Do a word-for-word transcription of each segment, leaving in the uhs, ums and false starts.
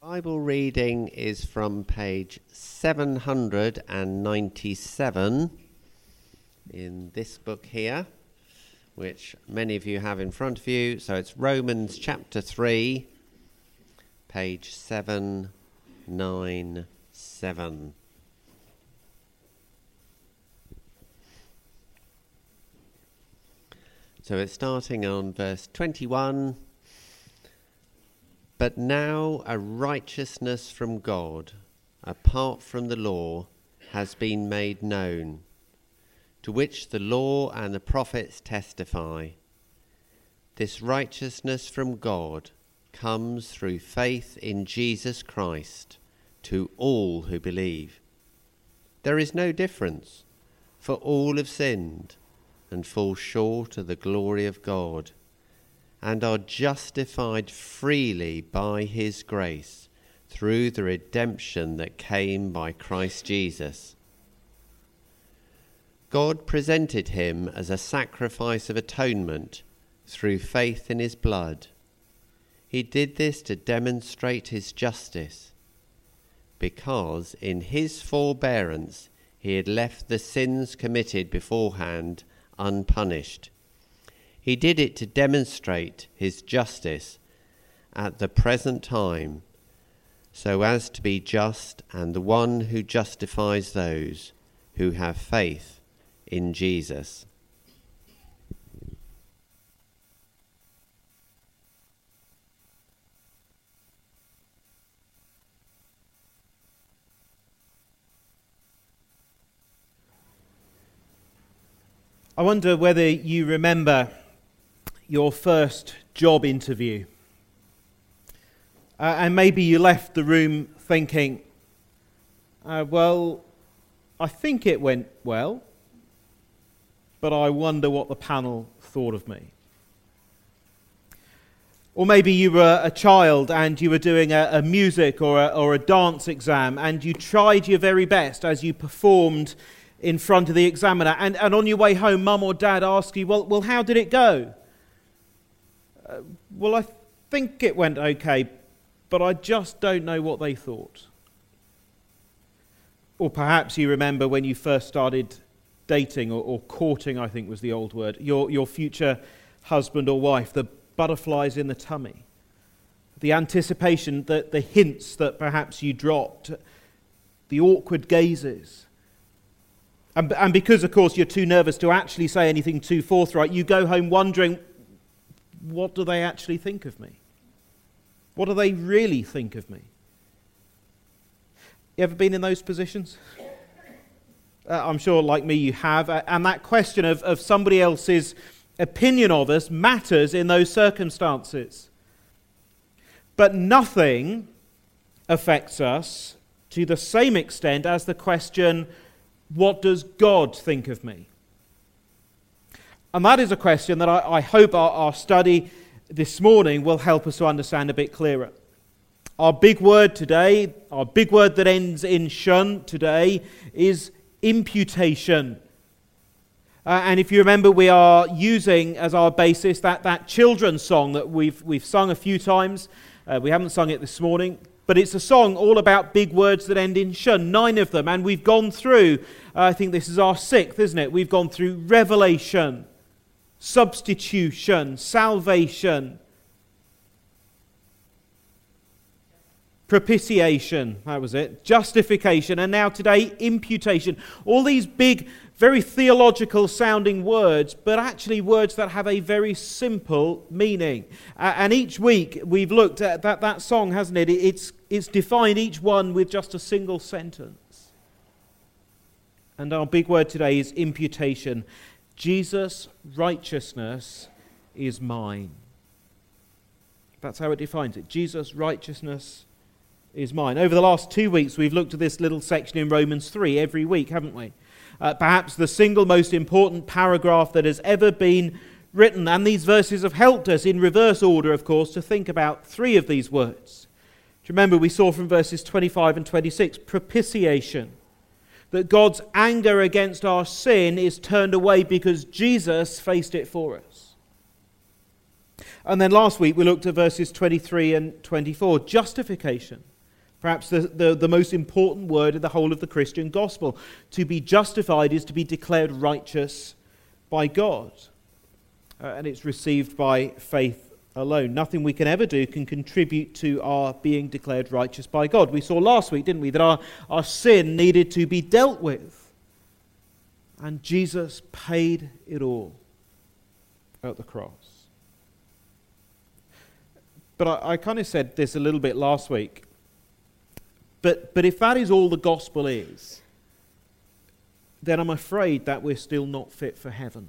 Bible reading is from page seven hundred ninety-seven in this book here, which many of you have in front of you. So it's Romans chapter three, page seven ninety-seven. So it's starting on verse twenty-one. But now a righteousness from God, apart from the law, has been made known, to which the law and the prophets testify. This righteousness from God comes through faith in Jesus Christ to all who believe. There is no difference, for all have sinned and fall short of the glory of God, and are justified freely by his grace through the redemption that came by Christ Jesus. God presented him as a sacrifice of atonement through faith in his blood. He did this to demonstrate his justice, because in his forbearance he had left the sins committed beforehand unpunished. He did it to demonstrate his justice at the present time, so as to be just and the one who justifies those who have faith in Jesus. I wonder whether you remember your first job interview. Uh, and maybe you left the room thinking, uh, well, I think it went well, but I wonder what the panel thought of me. Or maybe you were a child and you were doing a, a music or a, or a dance exam, and you tried your very best as you performed in front of the examiner, and, and on your way home, mum or dad asked you, well, well, how did it go? Uh, well, I think it went okay, but I just don't know what they thought. Or perhaps you remember when you first started dating, or, or courting, I think was the old word, your, your future husband or wife, the butterflies in the tummy, the anticipation, the, the hints that perhaps you dropped, the awkward gazes. And, and because, of course, you're too nervous to actually say anything too forthright, you go home wondering, what do they actually think of me? What do they really think of me? You ever been in those positions? Uh, I'm sure, like me, you have. Uh, and that question of, of somebody else's opinion of us matters in those circumstances. But nothing affects us to the same extent as the question, what does God think of me? And that is a question that I, I hope our, our study this morning will help us to understand a bit clearer. Our big word today, our big word that ends in shun today, is imputation. Uh, and if you remember, we are using as our basis that, that children's song that we've, we've sung a few times. Uh, we haven't sung it this morning. But it's a song all about big words that end in shun, nine of them. And we've gone through, uh, I think this is our sixth, isn't it? We've gone through revelation, substitution, salvation, propitiation, that was it, justification, and now today, imputation. All these big, very theological sounding words, but actually words that have a very simple meaning. Uh, and each week we've looked at that, that song, hasn't it? It's, it's defined each one with just a single sentence. And our big word today is imputation. Jesus' righteousness is mine. That's how it defines it. Jesus' righteousness is mine. Over the last two weeks we've looked at this little section in Romans three every week, haven't we? Uh, perhaps the single most important paragraph that has ever been written. And these verses have helped us, in reverse order, of course, to think about three of these words. Do you remember we saw from verses twenty-five and twenty-six, propitiation. That God's anger against our sin is turned away because Jesus faced it for us. And then last week we looked at verses twenty-three and twenty-four, justification. Perhaps the, the, the most important word in the whole of the Christian gospel. To be justified is to be declared righteous by God. Uh, and it's received by faith alone. Nothing we can ever do can contribute to our being declared righteous by God. We saw last week, didn't we, that our, our sin needed to be dealt with. And Jesus paid it all at the cross. But I, I kind of said this a little bit last week. But, but if that is all the gospel is, then I'm afraid that we're still not fit for heaven.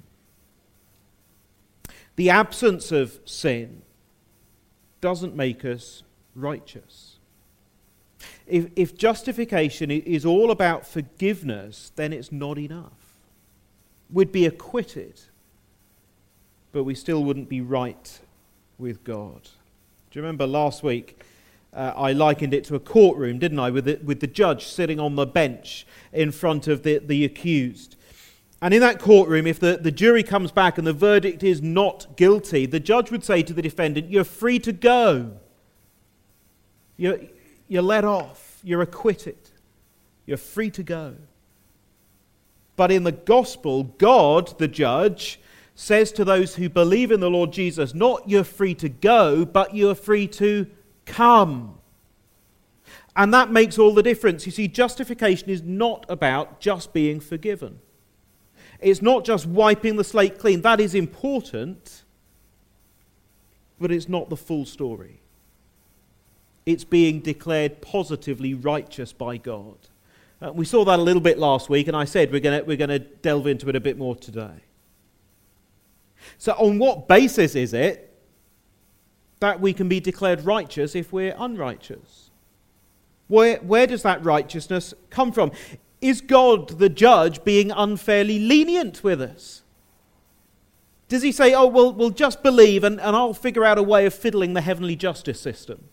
The absence of sin doesn't make us righteous. If, if justification is all about forgiveness, then it's not enough. We'd be acquitted, but we still wouldn't be right with God. Do you remember last week uh, I likened it to a courtroom, didn't I, with the, with the judge sitting on the bench in front of the, the accused. And in that courtroom, if the, the jury comes back and the verdict is not guilty, the judge would say to the defendant, you're free to go. You're, you're let off. You're acquitted. You're free to go. But in the gospel, God, the judge, says to those who believe in the Lord Jesus, not you're free to go, but you're free to come. And that makes all the difference. You see, justification is not about just being forgiven. It's not just wiping the slate clean. That is important, but it's not the full story. It's being declared positively righteous by God. Uh, we saw that a little bit last week, and I said we're going we're going to delve into it a bit more today. So on what basis is it that we can be declared righteous if we're unrighteous? Where, where does that righteousness come from? Is God, the judge, being unfairly lenient with us? Does he say, oh, well, we'll just believe and, and I'll figure out a way of fiddling the heavenly justice system?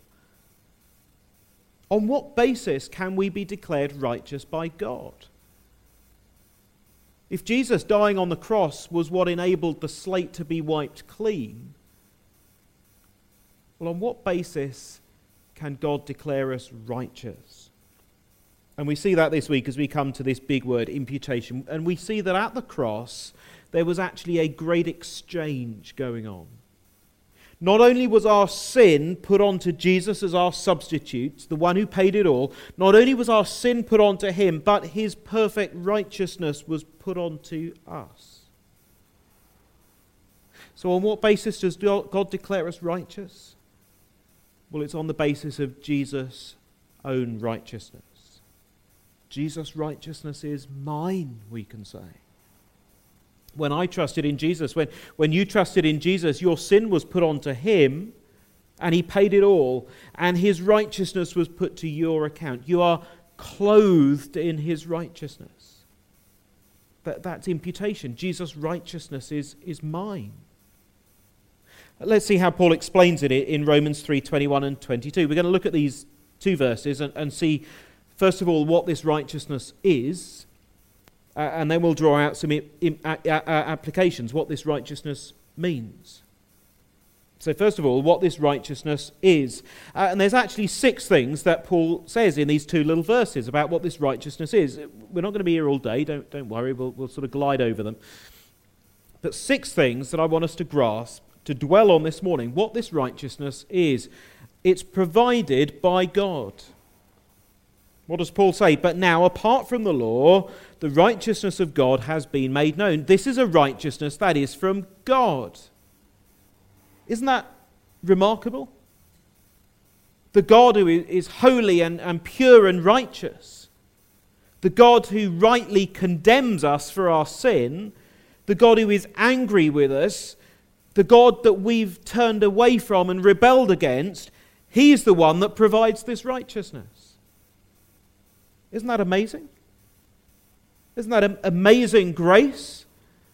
On what basis can we be declared righteous by God? If Jesus dying on the cross was what enabled the slate to be wiped clean, well, on what basis can God declare us righteous? And we see that this week as we come to this big word, imputation. And we see that at the cross, there was actually a great exchange going on. Not only was our sin put onto Jesus as our substitute, the one who paid it all, not only was our sin put onto him, but his perfect righteousness was put onto us. So on what basis does God declare us righteous? Well, it's on the basis of Jesus' own righteousness. Jesus' righteousness is mine, we can say. When I trusted in Jesus, when, when you trusted in Jesus, your sin was put onto him, and he paid it all, and his righteousness was put to your account. You are clothed in his righteousness. That, that's imputation. Jesus' righteousness is, is mine. Let's see how Paul explains it in Romans three, twenty-one and twenty-two. We're going to look at these two verses and, and see, first of all, what this righteousness is, uh, and then we'll draw out some I- I- I- applications, what this righteousness means. So first of all, what this righteousness is. Uh, and there's actually six things that Paul says in these two little verses about what this righteousness is. We're not going to be here all day, don't, don't worry, we'll, we'll sort of glide over them. But six things that I want us to grasp, to dwell on this morning, what this righteousness is. It's provided by God. What does Paul say? But now, apart from the law, the righteousness of God has been made known. This is a righteousness that is from God. Isn't that remarkable? The God who is holy and, and pure and righteous, the God who rightly condemns us for our sin, the God who is angry with us, the God that we've turned away from and rebelled against, he's the one that provides this righteousness. Isn't that amazing? Isn't that an amazing grace?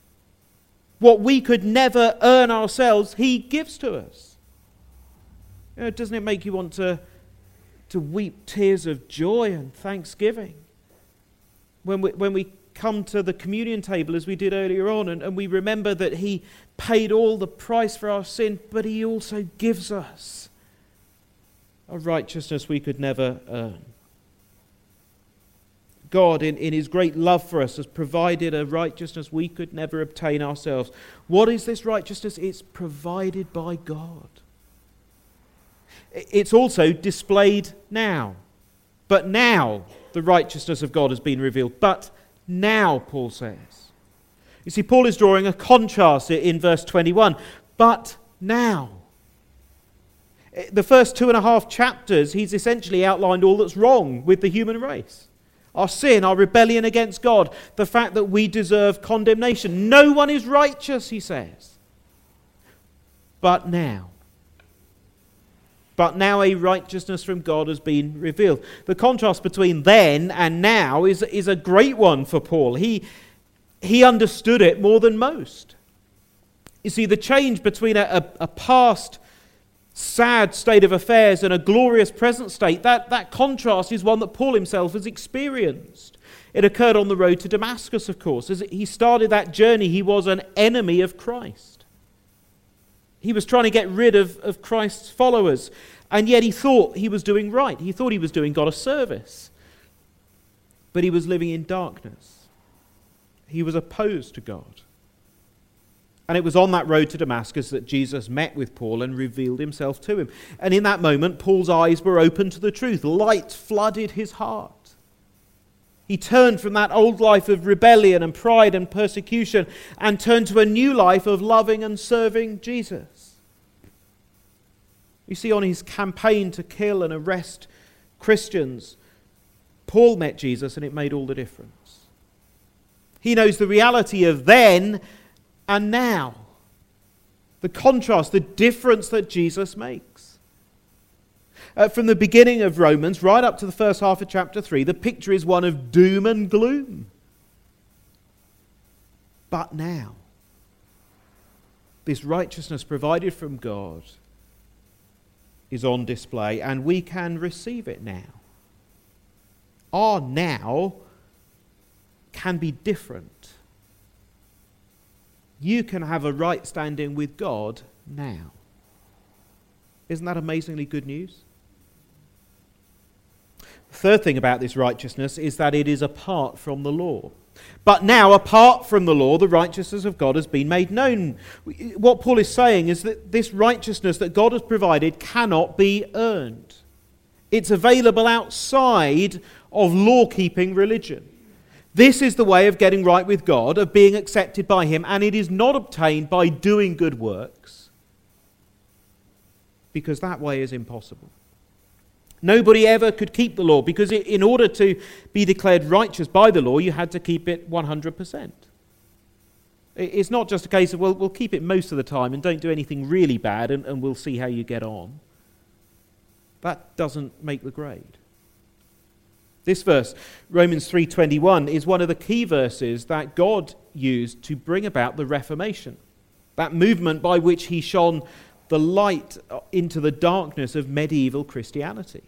What we could never earn ourselves, he gives to us. You know, doesn't it make you want to, to weep tears of joy and thanksgiving when we, when we come to the communion table as we did earlier on, and, and we remember that he paid all the price for our sin, but he also gives us a righteousness we could never earn. God, in, in his great love for us, has provided a righteousness we could never obtain ourselves. What is this righteousness? It's provided by God. It's also displayed now. But now the righteousness of God has been revealed. But now, Paul says. You see, Paul is drawing a contrast in verse twenty-one. But now. The first two and a half chapters, he's essentially outlined all that's wrong with the human race. Our sin, our rebellion against God, the fact that we deserve condemnation. No one is righteous, he says. But now. But now a righteousness from God has been revealed. The contrast between then and now is, is a great one for Paul. He, he understood it more than most. You see, the change between a, a, a past sad state of affairs and a glorious present state, that, that contrast is one that Paul himself has experienced. It occurred on the road to Damascus, of course. As he started that journey, he was an enemy of Christ. He was trying to get rid of, of Christ's followers, and yet he thought he was doing right. He thought he was doing God a service. But he was living in darkness. He was opposed to God. And it was on that road to Damascus that Jesus met with Paul and revealed himself to him. And in that moment, Paul's eyes were open to the truth. Light flooded his heart. He turned from that old life of rebellion and pride and persecution and turned to a new life of loving and serving Jesus. You see, on his campaign to kill and arrest Christians, Paul met Jesus and it made all the difference. He knows the reality of then and now. The contrast, the difference that Jesus makes. Uh, from the beginning of Romans right up to the first half of chapter three, the picture is one of doom and gloom. But now, this righteousness provided from God is on display, and we can receive it now. Our now can be different. You can have a right standing with God now. Isn't that amazingly good news? The third thing about this righteousness is that it is apart from the law. But now, apart from the law, the righteousness of God has been made known. What Paul is saying is that this righteousness that God has provided cannot be earned. It's available outside of law-keeping religion. This is the way of getting right with God, of being accepted by him, and it is not obtained by doing good works, because that way is impossible. Nobody ever could keep the law, because in order to be declared righteous by the law, you had to keep it one hundred percent. It's not just a case of, well, we'll keep it most of the time and don't do anything really bad, and, and we'll see how you get on. That doesn't make the grade. This verse, Romans three twenty-one, is one of the key verses that God used to bring about the Reformation, that movement by which he shone the light into the darkness of medieval Christianity.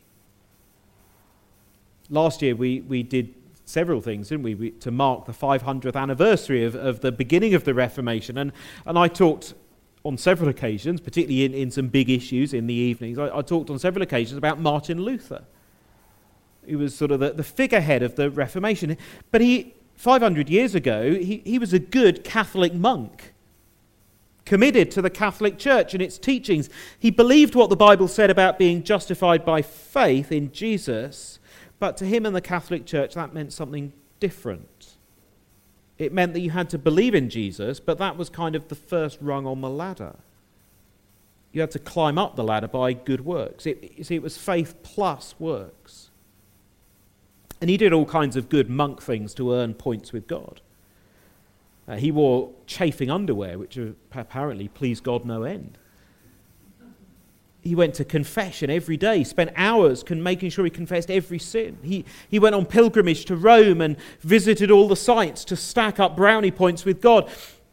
Last year we, we did several things, didn't we, we to mark the five hundredth anniversary of, of the beginning of the Reformation, and, and I talked on several occasions, particularly in, in some big issues in the evenings, I, I talked on several occasions about Martin Luther. He was sort of the, the figurehead of the Reformation. But he, five hundred years ago, he, he was a good Catholic monk, committed to the Catholic Church and its teachings. He believed what the Bible said about being justified by faith in Jesus, but to him and the Catholic Church, that meant something different. It meant that you had to believe in Jesus, but that was kind of the first rung on the ladder. You had to climb up the ladder by good works. It, you see, it was faith plus works. And he did all kinds of good monk things to earn points with God. Uh, he wore chafing underwear, which apparently pleased God no end. He went to confession every day, spent hours con- making sure he confessed every sin. He, he went on pilgrimage to Rome and visited all the sites to stack up brownie points with God.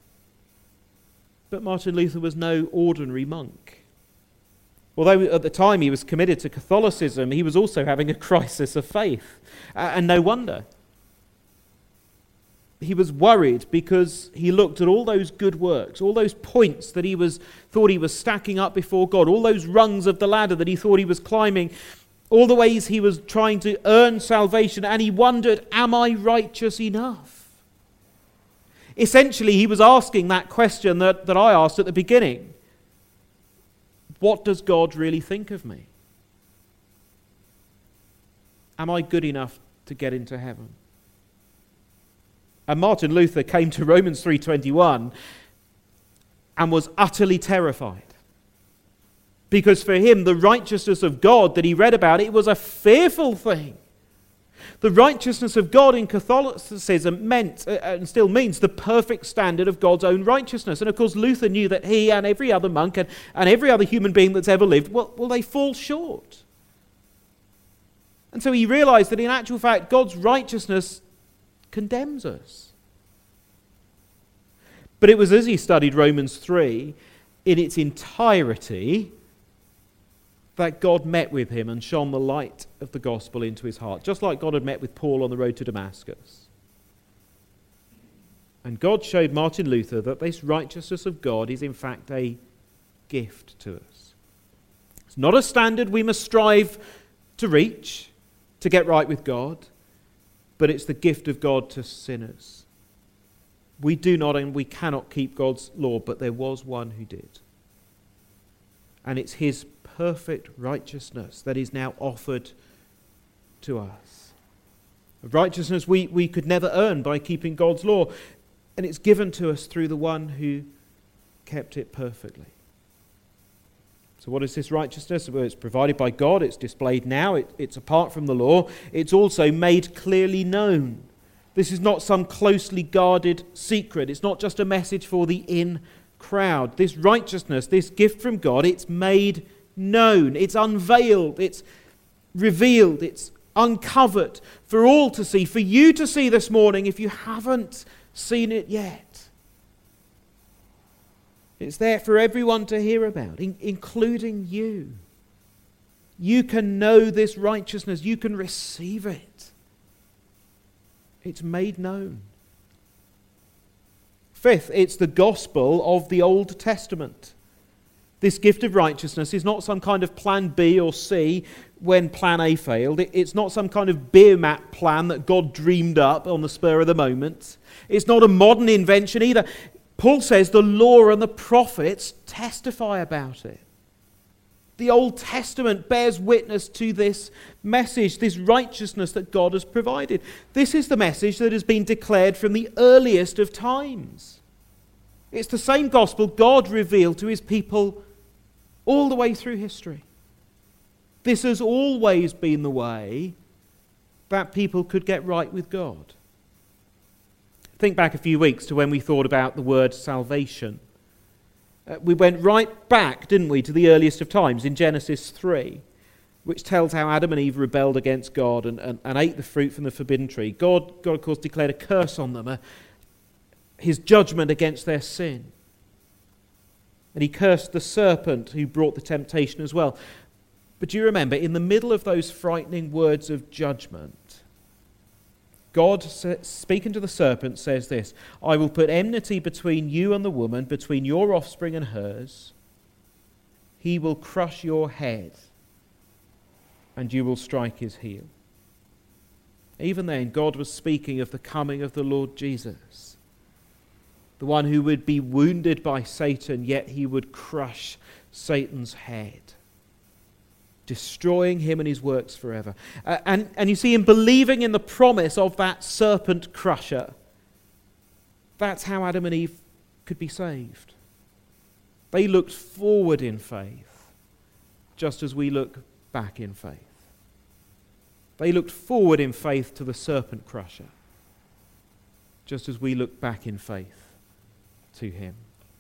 But Martin Luther was no ordinary monk. Although at the time he was committed to Catholicism, he was also having a crisis of faith. Uh, and no wonder. he was worried because he looked at all those good works, all those points that he was thought he was stacking up before God, all those rungs of the ladder that he thought he was climbing, all the ways he was trying to earn salvation, and he wondered, am I righteous enough? Essentially, he was asking that question that, that I asked at the beginning. What does God really think of me? Am I good enough to get into heaven? And Martin Luther came to Romans three twenty-one and was utterly terrified. Because for him, the righteousness of God that he read about, it was a fearful thing. The righteousness of God in Catholicism meant, uh, and still means, the perfect standard of God's own righteousness. And of course, Luther knew that he and every other monk and, and every other human being that's ever lived, well, well, they fall short. And so he realized that in actual fact, God's righteousness condemns us. But it was as he studied Romans three in its entirety that God met with him and shone the light of the gospel into his heart, just like God had met with Paul on the road to Damascus. And God showed Martin Luther that this righteousness of God is in fact a gift to us. It's not a standard we must strive to reach, to get right with God, but it's the gift of God to sinners. We do not and we cannot keep God's law, but there was one who did. And it's his perfect righteousness that is now offered to us. A righteousness we, we could never earn by keeping God's law, and it's given to us through the one who kept it perfectly. So what is this righteousness? Well, it's provided by God, it's displayed now, it, it's apart from the law, it's also made clearly known. This is not some closely guarded secret, it's not just a message for the in crowd. This righteousness, this gift from God, it's made known, it's unveiled, it's revealed, it's uncovered for all to see, for you to see this morning if you haven't seen it yet. It's there for everyone to hear about, in, including you. You can know this righteousness. You can receive it. It's made known. Fifth, it's the gospel of the Old Testament. This gift of righteousness is not some kind of plan B or C when plan A failed. It's not some kind of beer mat plan that God dreamed up on the spur of the moment. It's not a modern invention either. Paul says the law and the prophets testify about it. The Old Testament bears witness to this message, this righteousness that God has provided. This is the message that has been declared from the earliest of times. It's the same gospel God revealed to his people all the way through history. This has always been the way that people could get right with God. Think back a few weeks to when we thought about the word salvation. Uh, we went right back, didn't we, to the earliest of times in Genesis three, which tells how Adam and Eve rebelled against God and, and, and ate the fruit from the forbidden tree. God, God, of course, declared a curse on them, a, his judgment against their sin. And he cursed the serpent who brought the temptation as well. But do you remember, in the middle of those frightening words of judgment, God, speaking to the serpent, says this, I will put enmity between you and the woman, between your offspring and hers. He will crush your head, and you will strike his heel. Even then, God was speaking of the coming of the Lord Jesus, the one who would be wounded by Satan, yet he would crush Satan's head, destroying him and his works forever. Uh, and, and you see, in believing in the promise of that serpent crusher, that's how Adam and Eve could be saved. They looked forward in faith, just as we look back in faith. They looked forward in faith to the serpent crusher, just as we look back in faith to him.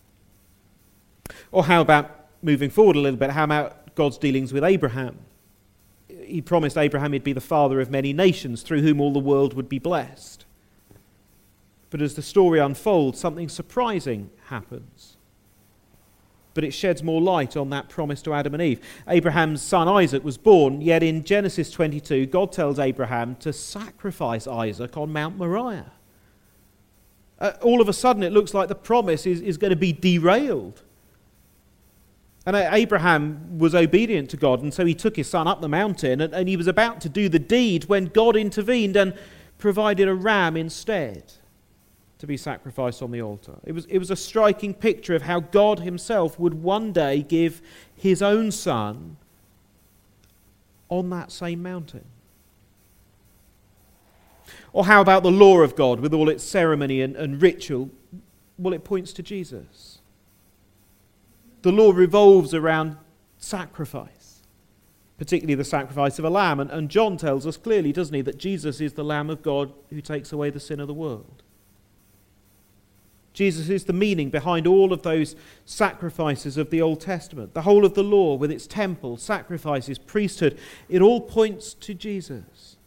Or how about moving forward a little bit, how about God's dealings with Abraham? He promised Abraham he'd be the father of many nations through whom all the world would be blessed. But as the story unfolds, something surprising happens. But it sheds more light on that promise to Adam and Eve. Abraham's son Isaac was born, yet in Genesis twenty-two, God tells Abraham to sacrifice Isaac on Mount Moriah. Uh, all of a sudden it looks like the promise is, is going to be derailed. And Abraham was obedient to God, and so he took his son up the mountain, and, and he was about to do the deed when God intervened and provided a ram instead to be sacrificed on the altar. It was, it was a striking picture of how God himself would one day give his own son on that same mountain. Or how about the law of God with all its ceremony and, and ritual? Well, it points to Jesus. The law revolves around sacrifice, particularly the sacrifice of a lamb. And, and John tells us clearly, doesn't he, that Jesus is the Lamb of God who takes away the sin of the world. Jesus is the meaning behind all of those sacrifices of the Old Testament. The whole of the law with its temple, sacrifices, priesthood, it all points to Jesus.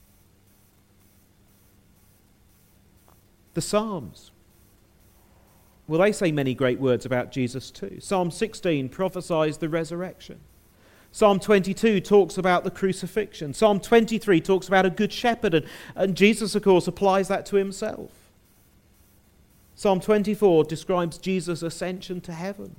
The Psalms, well, they say many great words about Jesus too. Psalm sixteen prophesies the resurrection. Psalm twenty-two talks about the crucifixion. Psalm twenty-three talks about a good shepherd, and, and Jesus, of course, applies that to himself. Psalm twenty-four describes Jesus' ascension to heaven.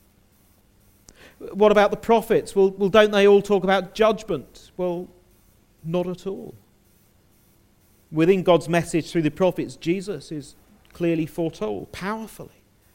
What about the prophets? Well, well, don't they all talk about judgment? Well, not at all. Within God's message through the prophets, Jesus is clearly foretold, powerfully.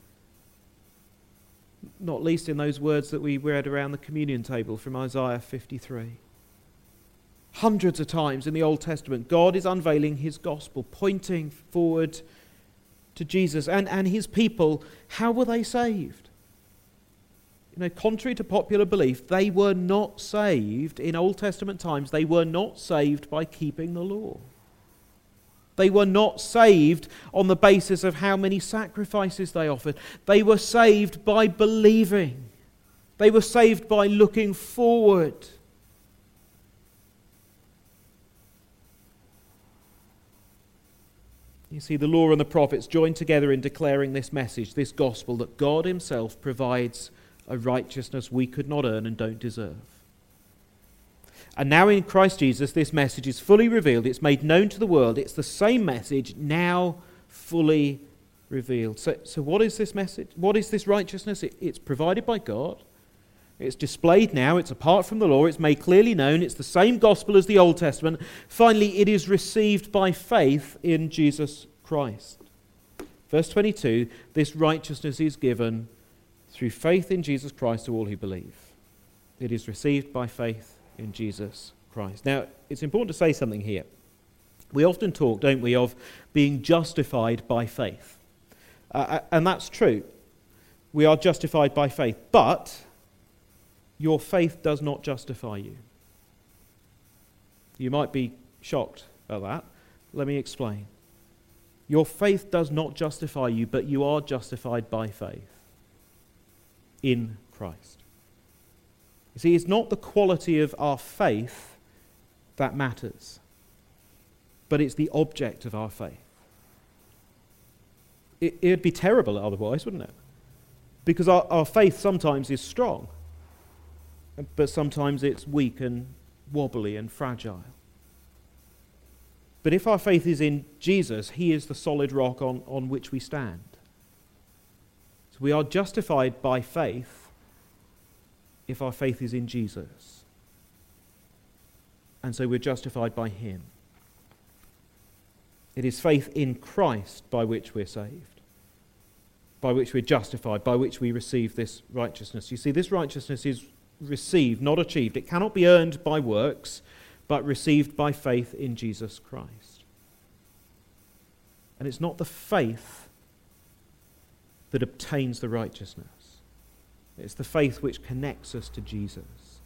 Not least in those words that we read around the communion table from Isaiah fifty-three. Hundreds of times in the Old Testament, God is unveiling his gospel, pointing forward to Jesus. And, and his people, how were they saved? You know, contrary to popular belief, they were not saved in Old Testament times. They were not saved by keeping the law. They were not saved on the basis of how many sacrifices they offered. They were saved by believing. They were saved by looking forward. You see, the law and the prophets joined together in declaring this message, this gospel, that God himself provides a righteousness we could not earn and don't deserve. And now in Christ Jesus, this message is fully revealed. It's made known to the world. It's the same message, now fully revealed. So, so what is this message? What is this righteousness? It, it's provided by God. It's displayed now. It's apart from the law. It's made clearly known. It's the same gospel as the Old Testament. Finally, it is received by faith in Jesus Christ. Verse twenty-two, this righteousness is given through faith in Jesus Christ to all who believe. It is received by faith in Jesus Christ. Now, it's important to say something here. We often talk, don't we, of being justified by faith. Uh, and that's true. We are justified by faith. But your faith does not justify you. You might be shocked at that. Let me explain. Your faith does not justify you, but you are justified by faith in Christ. You see, it's not the quality of our faith that matters, but it's the object of our faith. It, it'd be terrible otherwise, wouldn't it? Because our, our faith sometimes is strong, but sometimes it's weak and wobbly and fragile. But if our faith is in Jesus, he is the solid rock on, on which we stand. So we are justified by faith if our faith is in Jesus. And so we're justified by him. It is faith in Christ by which we're saved, by which we're justified, by which we receive this righteousness. You see, this righteousness is received, not achieved. It cannot be earned by works, but received by faith in Jesus Christ. And it's not the faith that obtains the righteousness. It's the faith which connects us to Jesus.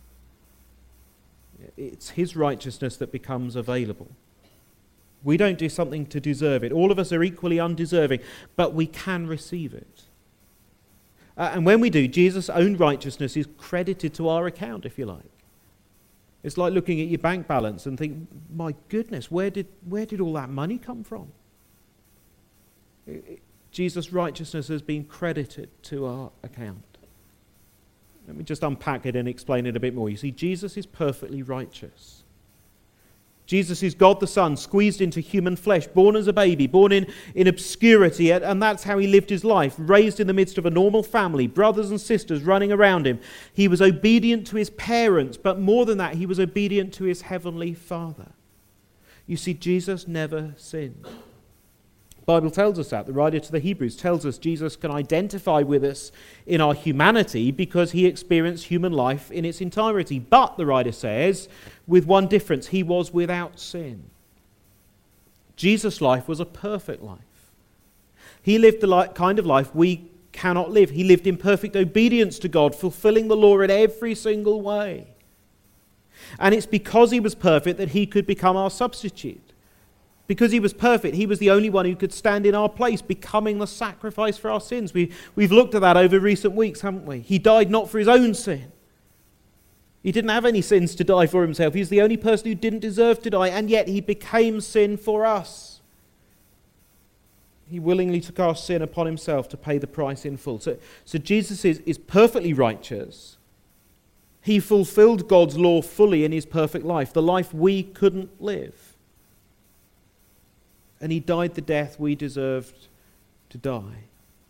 It's his righteousness that becomes available. We don't do something to deserve it. All of us are equally undeserving, but we can receive it. Uh, and when we do, Jesus' own righteousness is credited to our account, if you like. It's like looking at your bank balance and think, my goodness, where did, where did all that money come from? It, it, Jesus' righteousness has been credited to our account. Let me just unpack it and explain it a bit more. You see, Jesus is perfectly righteous. Jesus is God the Son, squeezed into human flesh, born as a baby, born in, in obscurity, and that's how he lived his life, raised in the midst of a normal family, brothers and sisters running around him. He was obedient to his parents, but more than that, he was obedient to his heavenly Father. You see, Jesus never sinned. The Bible tells us that. The writer to the Hebrews tells us Jesus can identify with us in our humanity because he experienced human life in its entirety. But, the writer says, with one difference, he was without sin. Jesus' life was a perfect life. He lived the kind of life we cannot live. He lived in perfect obedience to God, fulfilling the law in every single way. And it's because he was perfect that he could become our substitute. Because he was perfect, he was the only one who could stand in our place, becoming the sacrifice for our sins. We, we've looked at that over recent weeks, haven't we? He died not for his own sin. He didn't have any sins to die for himself. He's the only person who didn't deserve to die, and yet he became sin for us. He willingly took our sin upon himself to pay the price in full. So, so Jesus is, is perfectly righteous. He fulfilled God's law fully in his perfect life, the life we couldn't live. And he died the death we deserved to die.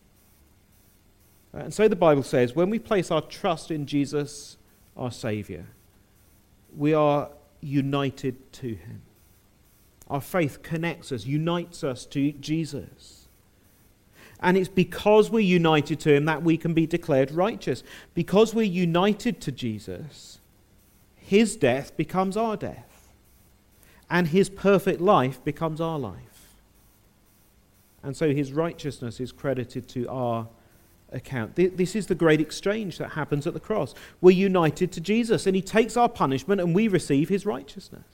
And so the Bible says, when we place our trust in Jesus, our Saviour, we are united to him. Our faith connects us, unites us to Jesus. And it's because we're united to him that we can be declared righteous. Because we're united to Jesus, his death becomes our death. And his perfect life becomes our life. And so his righteousness is credited to our account. This is the great exchange that happens at the cross. We're united to Jesus, and he takes our punishment and we receive his righteousness.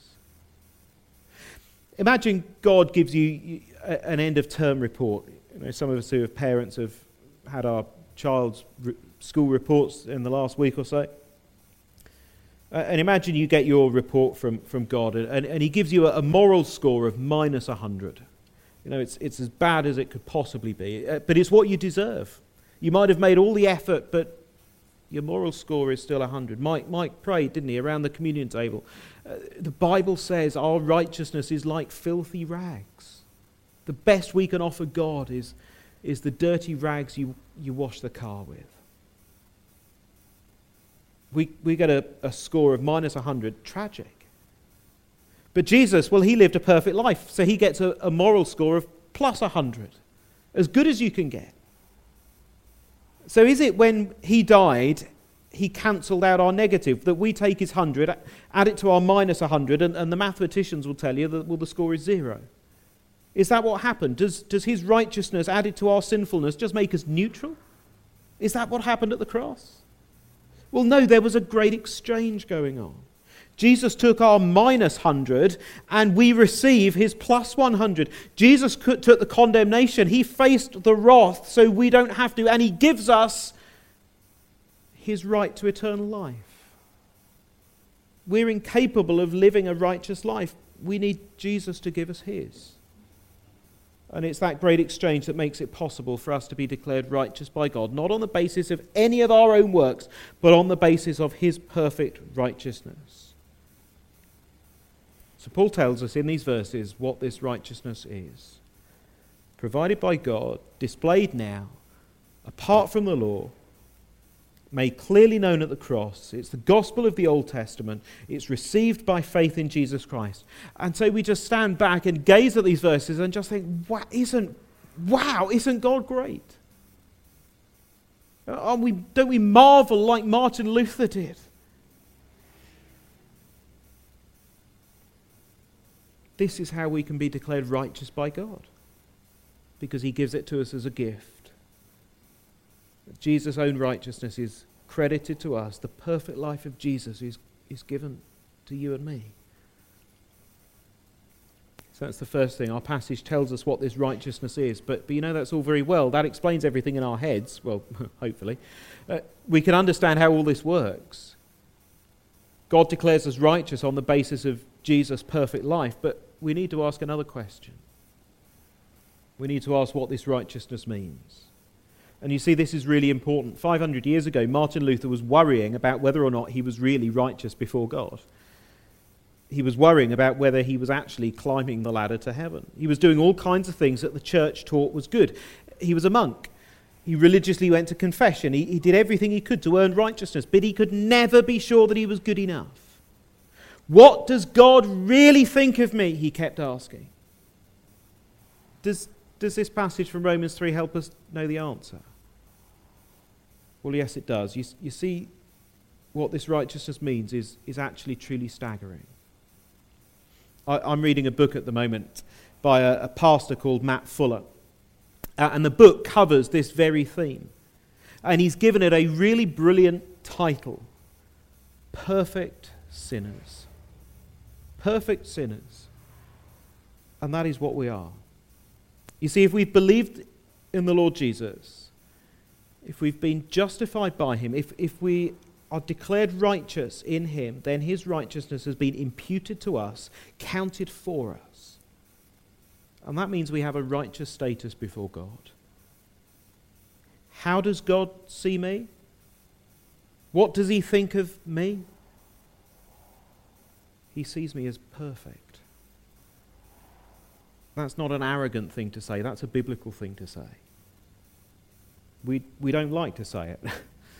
Imagine God gives you an end-of-term report. You know, some of us who have parents have had our child's school reports in the last week or so. Uh, and imagine you get your report from, from God, and, and he gives you a, a moral score of minus one hundred. You know, it's it's as bad as it could possibly be, uh, but it's what you deserve. You might have made all the effort, but your moral score is still one hundred. Mike, Mike prayed, didn't he, around the communion table. Uh, the Bible says our righteousness is like filthy rags. The best we can offer God is, is the dirty rags you, you wash the car with. We, we get a, a score of minus one hundred, tragic. But Jesus, well, he lived a perfect life, so he gets a, a moral score of plus one hundred, as good as you can get. So is it when he died, he cancelled out our negative, that we take his one hundred, add it to our minus one hundred, and, and the mathematicians will tell you that, well, the score is zero? Is that what happened? Does, does his righteousness added to our sinfulness just make us neutral? Is that what happened at the cross? Well, no, there was a great exchange going on. Jesus took our minus one hundred and we receive his plus one hundred. Jesus took the condemnation. He faced the wrath so we don't have to. And he gives us his right to eternal life. We're incapable of living a righteous life. We need Jesus to give us his. And it's that great exchange that makes it possible for us to be declared righteous by God, not on the basis of any of our own works, but on the basis of his perfect righteousness. So Paul tells us in these verses what this righteousness is. Provided by God, displayed now, apart from the law, made clearly known at the cross. It's the gospel of the Old Testament. It's received by faith in Jesus Christ. And so we just stand back and gaze at these verses and just think, wow, isn't, wow, isn't God great? Aren't we, don't we marvel like Martin Luther did? This is how we can be declared righteous by God, because he gives it to us as a gift. Jesus' own righteousness is credited to us. The perfect life of Jesus is, is given to you and me. So that's the first thing. Our passage tells us what this righteousness is. But, but you know, that's all very well. That explains everything in our heads. Well, hopefully. Uh, we can understand how all this works. God declares us righteous on the basis of Jesus' perfect life. But we need to ask another question. We need to ask what this righteousness means. And you see, this is really important. five hundred years ago, Martin Luther was worrying about whether or not he was really righteous before God. he was worrying about whether he was actually climbing the ladder to heaven. He was doing all kinds of things that the church taught was good. He was a monk. He religiously went to confession. He, he did everything he could to earn righteousness, but he could never be sure that he was good enough. What does God really think of me? He kept asking. Does, does this passage from Romans three help us know the answer? Well, yes, it does. You, you see, what this righteousness means is, is actually truly staggering. I, I'm reading a book at the moment by a, a pastor called Matt Fuller. Uh, and the book covers this very theme. And he's given it a really brilliant title. Perfect Sinners. Perfect sinners. And that is what we are. You see, if we've believed in the Lord Jesus, if we've been justified by him, if, if we are declared righteous in him, then his righteousness has been imputed to us, counted for us. And that means we have a righteous status before God. How does God see me? What does he think of me? He sees me as perfect. That's not an arrogant thing to say. That's a biblical thing to say. We, we don't like to say it.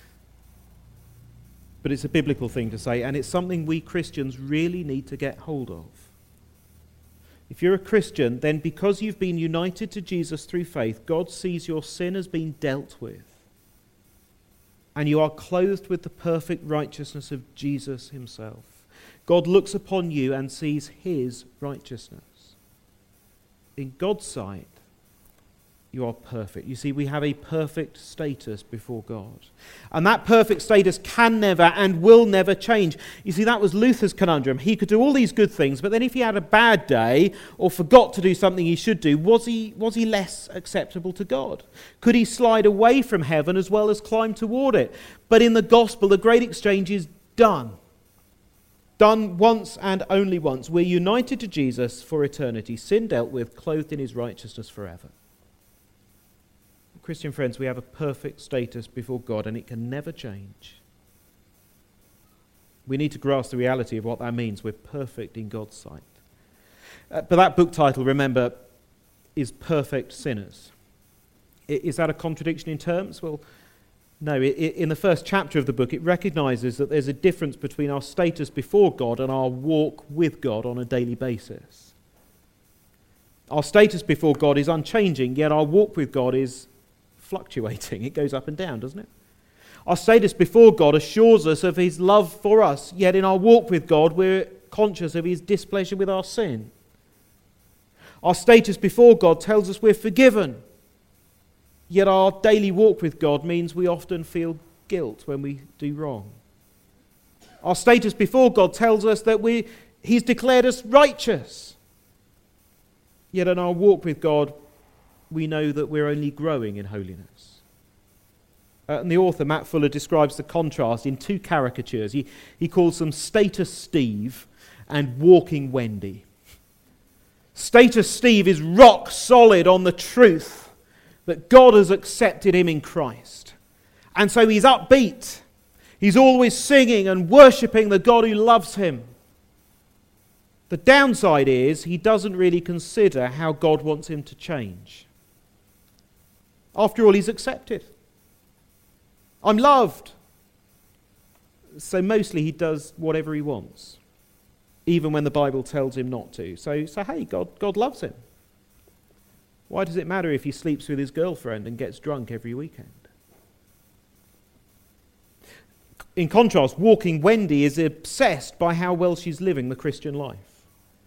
But it's a biblical thing to say, and it's something we Christians really need to get hold of. If you're a Christian, then because you've been united to Jesus through faith, God sees your sin as being dealt with. And you are clothed with the perfect righteousness of Jesus himself. God looks upon you and sees his righteousness. In God's sight, you are perfect. You see, we have a perfect status before God. And that perfect status can never and will never change. You see, that was Luther's conundrum. He could do all these good things, but then if he had a bad day or forgot to do something he should do, was he, was he less acceptable to God? Could he slide away from heaven as well as climb toward it? But in the gospel, the great exchange is done. Done once and only once. We're united to Jesus for eternity, sin dealt with, clothed in his righteousness forever. Christian friends, we have a perfect status before God and it can never change. We need to grasp the reality of what that means. We're perfect in God's sight. Uh, but that book title, remember, is Perfect Sinners. I, is that a contradiction in terms? Well, no. It, it, in the first chapter of the book, it recognizes that there's a difference between our status before God and our walk with God on a daily basis. Our status before God is unchanging, yet our walk with God is fluctuating. It goes up and down, doesn't it? Our status before God assures us of his love for us, yet in our walk with God we're conscious of his displeasure with our sin. Our status before God tells us we're forgiven, yet our daily walk with God means we often feel guilt when we do wrong. Our status before God tells us that we he's declared us righteous, yet in our walk with God we know that we're only growing in holiness. Uh, and the author, Matt Fuller, describes the contrast in two caricatures. He, he calls them Status Steve and Walking Wendy. Status Steve is rock solid on the truth that God has accepted him in Christ. And so he's upbeat. He's always singing and worshipping the God who loves him. The downside is he doesn't really consider how God wants him to change. After all, he's accepted. I'm loved. So mostly he does whatever he wants, even when the Bible tells him not to. So, so hey, God, God loves him. Why does it matter if he sleeps with his girlfriend and gets drunk every weekend? In contrast, Walking Wendy is obsessed by how well she's living the Christian life.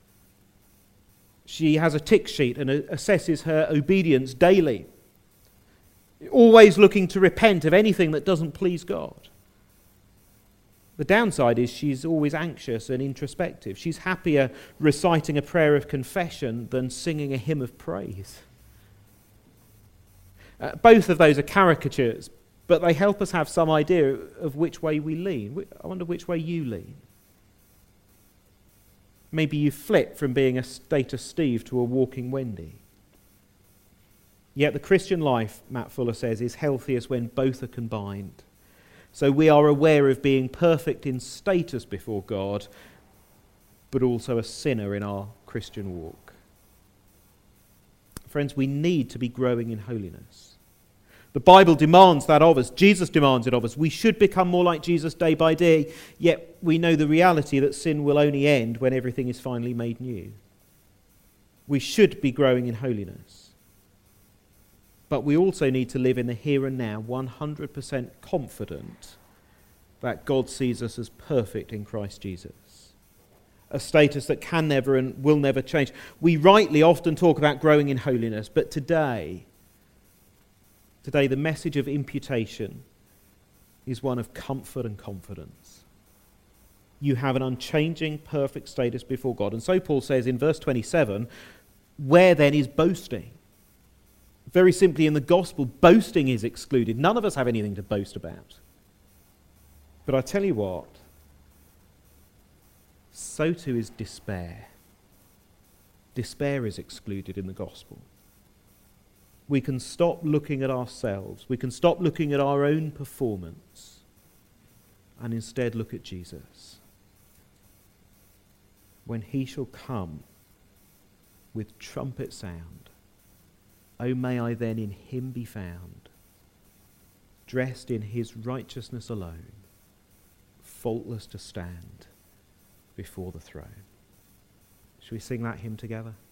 She has a tick sheet and assesses her obedience daily, always looking to repent of anything that doesn't please God. The downside is she's always anxious and introspective. She's happier reciting a prayer of confession than singing a hymn of praise. Uh, both of those are caricatures, but they help us have some idea of which way we lean. I wonder which way you lean. Maybe you flip from being a Status Steve to a Walking Wendy. Yet the Christian life, Matt Fuller says, is healthiest when both are combined. So we are aware of being perfect in status before God, but also a sinner in our Christian walk. Friends, we need to be growing in holiness. The Bible demands that of us. Jesus demands it of us. We should become more like Jesus day by day, yet we know the reality that sin will only end when everything is finally made new. We should be growing in holiness. But we also need to live in the here and now, one hundred percent confident that God sees us as perfect in Christ Jesus. A status that can never and will never change. We rightly often talk about growing in holiness, but today, today the message of imputation is one of comfort and confidence. You have an unchanging, perfect status before God. And so Paul says in verse twenty-seven, where then is boasting? Very simply, in the gospel, boasting is excluded. None of us have anything to boast about. But I tell you what, so too is despair. Despair is excluded in the gospel. We can stop looking at ourselves. We can stop looking at our own performance and instead look at Jesus. When he shall come with trumpet sound, oh, may I then in him be found, dressed in his righteousness alone, faultless to stand before the throne. Shall we sing that hymn together?